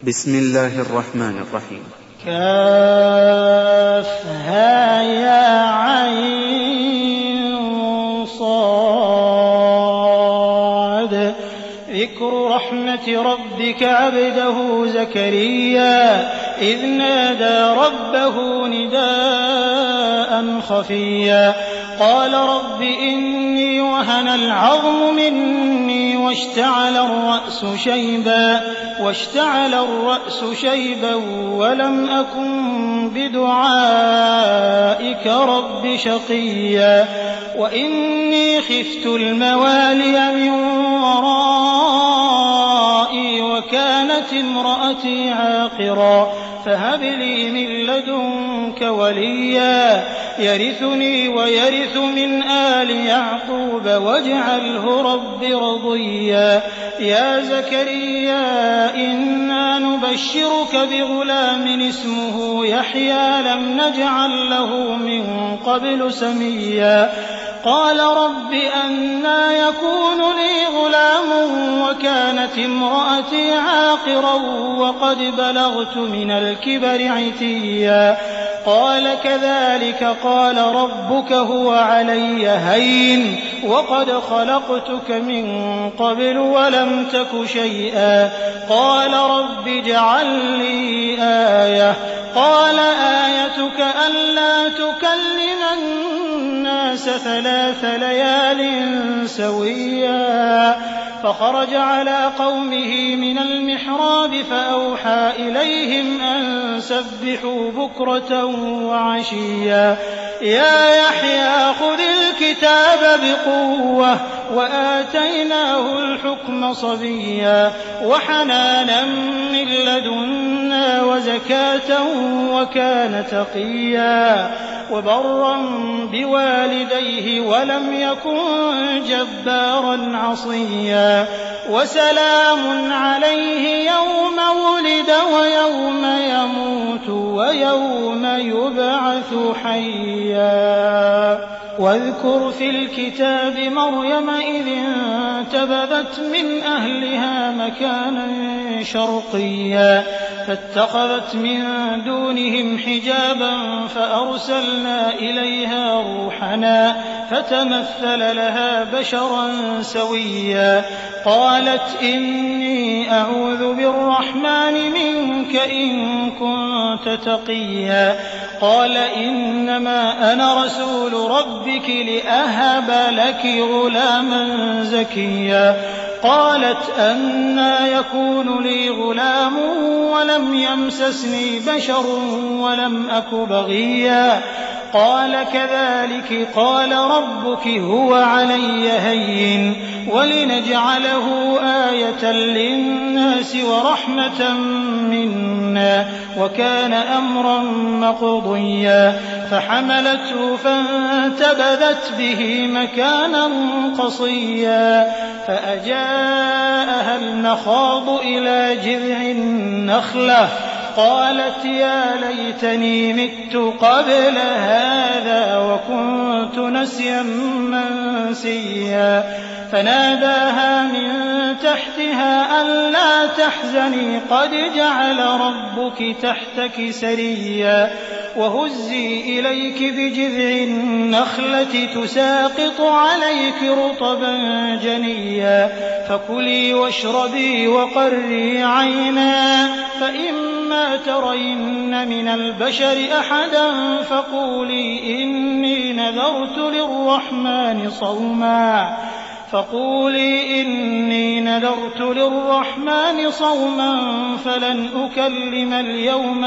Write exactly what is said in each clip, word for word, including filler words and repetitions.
بسم الله الرحمن الرحيم. كافها يا عين صاد ذكر رحمة ربك عبده زكريا إذ نادى ربه نداء خفيا قال رب إني وهن العظم مني واشتعل الرأس شيبا واشتعل الرأس شيبا ولم أكن بدعائك رب شقيا وإني خفت الموالي من ورائي وكانت امرأتي عاقرا فهب لي من لدنك وليا يرثني ويرث من آل يعقوب واجعله رب رضيا يا زكريا إنا نبشرك بغلام اسمه يحيى لم نجعل له من قبل سميا قال رب أنى يكون لي غلام وكانت امرأتي عاقرا وقد بلغت من الكبر عتيا قال كذلك قال ربك هو علي هين وقد خلقتك من قبل ولم تك شيئا قال رب اجعل لي آية قال آيتك ألا تكلم الناس ثلاث ليال سويا فخرج على قومه من المحراب فأوحى إليهم أن سبحوا بكرة وعشيا يا يحيى خذ الكتاب بقوة وآتيناه الحكم صبيا وحنانا من لدنا وزكاة وكان تقيا وبرا بوالديه ولم يكن جبارا عصيا وسلام عليه يوم ولد ويوم يموت ويوم يبعث حيا واذكر في الكتاب مريم إذ انتبذت من أهلها مكانا شرقيا فاتخذت من دونهم حجابا فأرسلنا إليها روحنا فتمثل لها بشرا سويا قالت إني أعوذ بالرحمن منك إن كنت تقيا قال إنما أنا رسول ربك لأهب لك غلاما زكيا قالت أنى يكون لي غلام ولم يمسسني بشر ولم أك بغيا قال كذلك قال ربك هو علي هين ولنجعله آية للناس ورحمة منا وكان أمرا مقضيا فحملته فانتبذت به مكانا قصيا فأجاءها المخاض إلى جذع النخلة قالت يا ليتني مت قبل هذا وكنت نسيا منسيا فناداها من تحتها ألا تحزني قد جعل ربك تحتك سريا وهزي إليك بجذع النخلة تساقط عليك رطبا جنيا فكلي واشربي وقري عينا فإما ترين من البشر أحدا فقولي إني نذرت للرحمن صوما فقولي إني نذرت للرحمن صوما فلن أكلم اليوم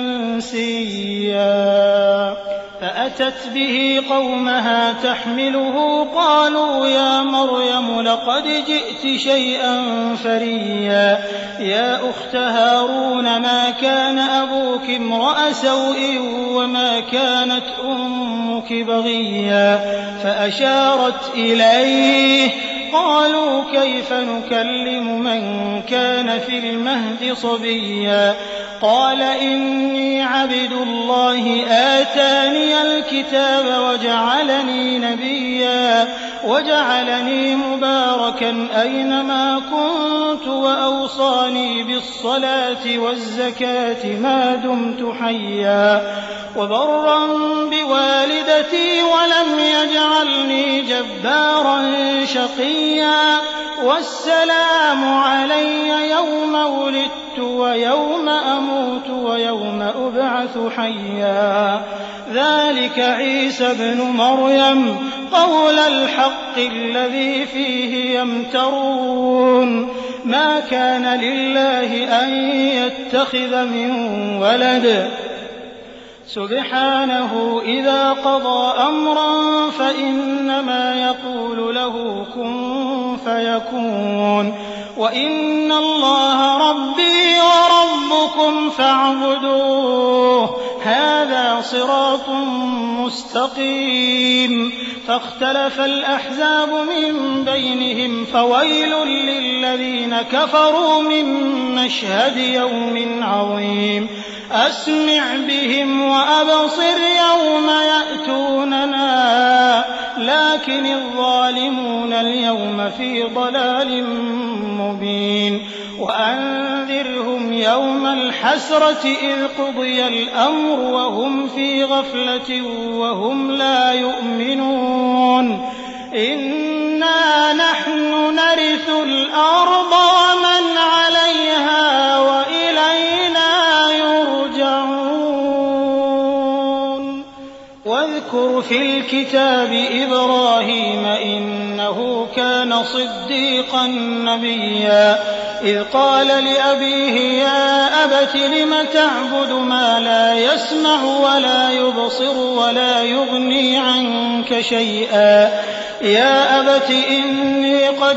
إنسيا فأتت به قومها تحمله قالوا يا مريم لقد جئت شيئا فريا يا أخت هارون ما كان أبوك امرأ سوء وما كانت أمك بغيا فأشارت إليه قالوا كيف نكلم من كان في المهد صبيا قال إني عبد الله آتاني الكتاب وجعلني نبيا وجعلني مباركا أينما كنت وأوصاني بالصلاة والزكاة ما دمت حيا وبرا بوالدتي ولم يجعلني جبارا شقيا والسلام علي يوم ولدت ويوم أموت ويوم أبعث حيا ذلك عيسى ابن مريم قول الحق الذي فيه يمترون ما كان لله أن يتخذ من ولد سبحانه إذا قضى أمرا فإنما يقول له كن فيكون وإن الله ربي وربكم فاعبدوه هذا صراط مستقيم فاختلف الأحزاب من بينهم فويل للذين كفروا من مشهد يوم عظيم أسمع بهم وأبصر يوم يأتوننا لكن الظالمون اليوم في ضلال مبين وأنذرهم يوم الحسرة إذ قضي الأمر وهم في غفلة وهم لا يؤمنون إنا نحن نرث الأرض ومن عليها وإلينا يرجعون واذكر في الكتاب إبراهيم إنه كان صديقا نبيا إذ قال لأبيه يا أبت لم تعبد ما لا يسمع ولا يبصر ولا يغني عنك شيئا يا أبت إني قد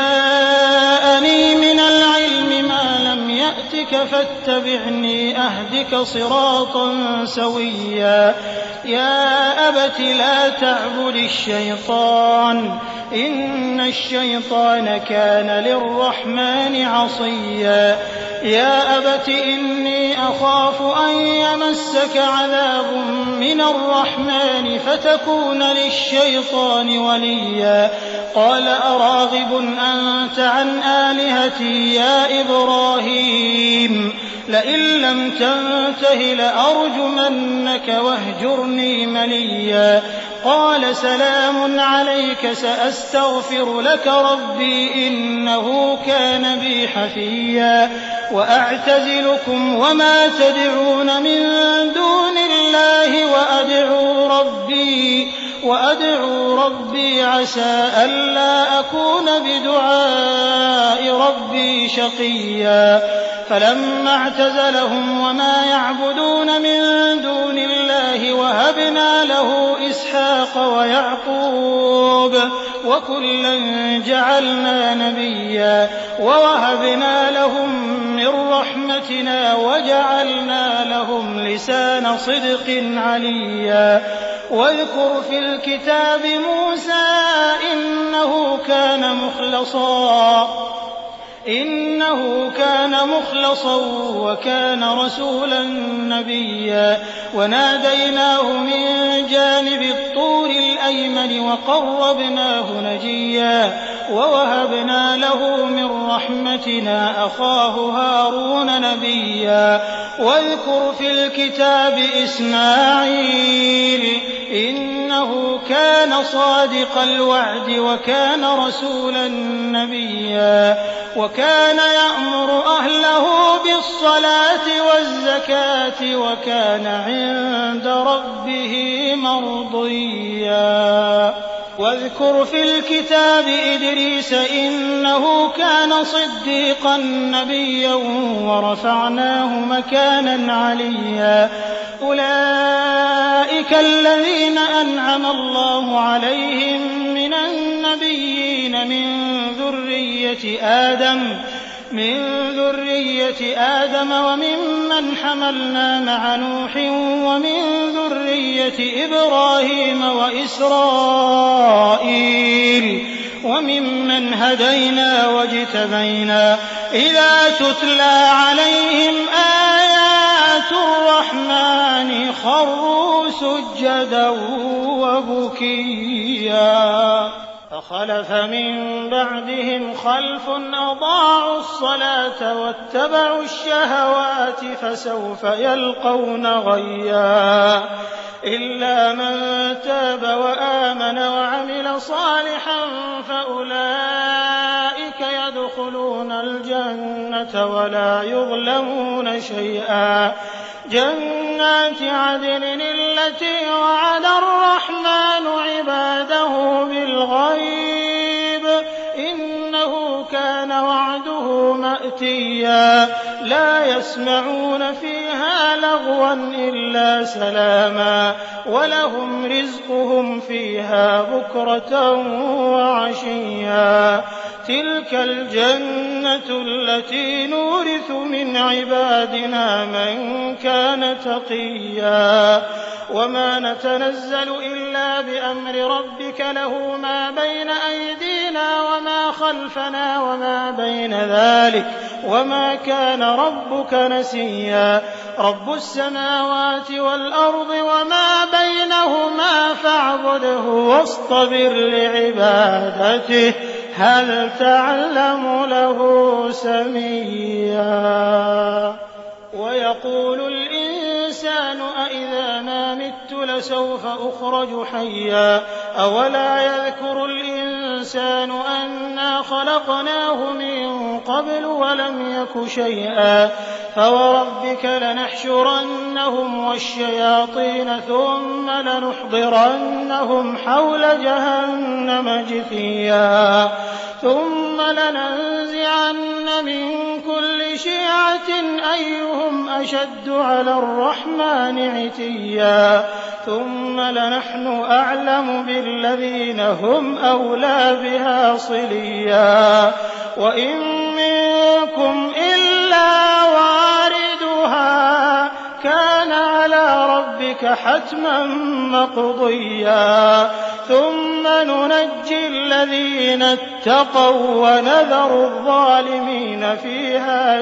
جاءني من العلم ما لم يأتك فاتبعني أهدك صراطا سويا يا أبت لا تعبد الشيطان إن الشيطان كان للرحمن عصيا يا أبت إني أخاف أن يمسك عذاب من الرحمن فتكون للشيطان وليا قال أراغب أنت عن آلهتي يا إبراهيم لئن لم تنته لأرجمنك واهجرني مليا قال سلام عليك سأستغفر لك ربي إنه كان بي حفيا وأعتزلكم وما تدعون من دون الله وأدعو ربي وأدعو ربي عسى ألا أكون بدعاء ربي شقيا فلما اعتزلهم وما يعبدون من دون الله وهبنا له إسحاق ويعقوب وكلا جعلنا نبيا ووهبنا لهم من رحمتنا وجعلنا لهم لسان صدق عليا واذكر في الكتاب موسى إنه كان مخلصا إنه كان مخلصا وكان رسولا نبيا وناديناه من جانب الطور الأيمن وقربناه نجيا ووهبنا له من رحمتنا أخاه هارون نبيا واذكر في الكتاب إسماعيل إنه كان صادق الوعد وكان رسولا نبيا وكان يأمر أهله بالصلاة والزكاة وكان عند ربه مرضيا واذكر في الكتاب إدريس إنه كان صديقا نبيا ورفعناه مكانا عليا أولئك الذين أنعم الله عليهم من النبيين من ذرية آدم من ذرية آدم وممن حملنا مع نوح ومن ذرية إبراهيم وإسرائيل وممن هدينا واجتبينا إذا تتلى عليهم آيات الرحمن خروا سجدا وبكيا فخلف من بعدهم خلف أضاعوا الصلاة واتبعوا الشهوات فسوف يلقون غيا إلا من تاب وآمن وعمل صالحا فأولئك يدخلون الجنة ولا يظلمون شيئا جنات عدن التي وعد الرحمن عباده بالغيب إنه كان وعده مأتيا لا يسمعون فيها لغوا إلا سلاما ولهم رزقهم فيها بكرة وعشيا تلك الجنة التي نورث من عبادنا من كان تقيا وما نتنزل إلا بأمر ربك له ما بين أيدينا وما خلفنا وما بين ذلك وما كان ربك نسيا رب السماوات والأرض وما بينهما فاعبده واصطبر لعبادته هل تعلم له سميا ويقول الإنسان أإذا ما مت لسوف أخرج حيا أولا يذكر الإنسان أنا خلقناه من قبل ولم يك شيئا فوربك لنحشرنهم والشياطين ثم لنحضرنهم حول جهنم جثيا ثم لننزعن من كل شيعة أيهم أشد على الرحمن عتيا ثم لنحن أعلم بالذين هم أولى بها صليا وإن منكم إلا واردها كان على ربك حتما مقضيا ثم ننجي الذين اتقوا ونذر الظالمين فيها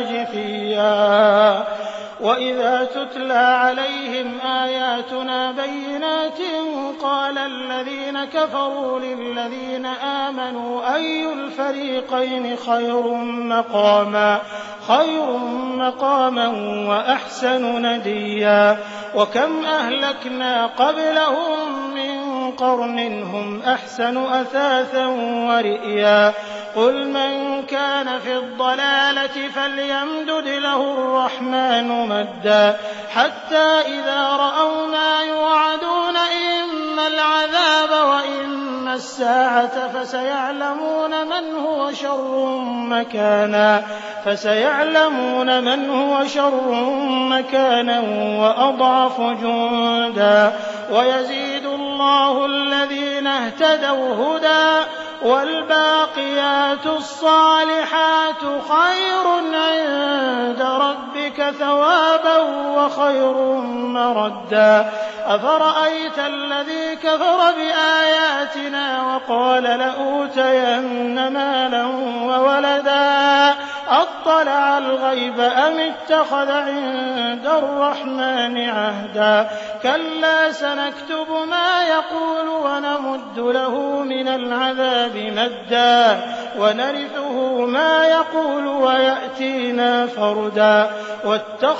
جثيا وإذا تتلى عليهم آياتنا بينات قال الذين كفروا للذين آمنوا أي الفريقين خير مقاما خير مقاما وأحسن نديا وكم أهلكنا قبلهم من قرن هم أحسن أثاثا ورئيا قل من كان في الضلالة فليمدد له الرحمن مدا حتى إذا رأوا ما يوعدون إما العذاب وإما الساعة فسيعلمون من هو شر مكانا فسيعلمون من هو شر مكانا وأضعف جندا ويزيد الله الذين اهتدوا هدى والباقيات الصالحات خير عند ربك ثوابا وخير مردا أفرأيت الذي كفر بآياتنا وقال لأوتين مالا وولدا أطلع الغيب أم اتخذ عند الرحمن عهدا كلا سنكتب ما يقول ونمد له من العذاب مدا ونرثه ما يقول ويأتينا فردا